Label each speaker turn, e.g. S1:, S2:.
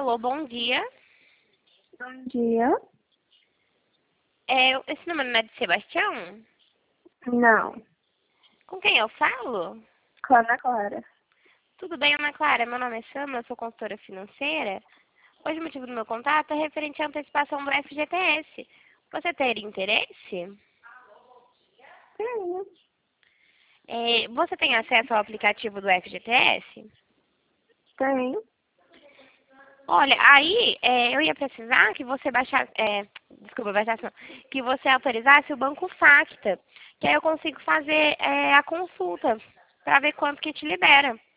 S1: Alô, bom dia.
S2: Bom dia.
S1: Esse número não é de Sebastião?
S2: Não.
S1: Com quem eu falo?
S2: Com a Ana Clara.
S1: Tudo bem, Ana Clara? Meu nome é Sandra, eu sou consultora financeira. Hoje o motivo do meu contato é referente à antecipação do FGTS. Você teria interesse?
S2: Tenho.
S1: Você tem acesso ao aplicativo do FGTS?
S2: Tenho.
S1: Olha, aí eu ia precisar que você baixasse, baixasse não, que você autorizasse o Banco Facta, que aí eu consigo fazer a consulta para ver quanto que te libera.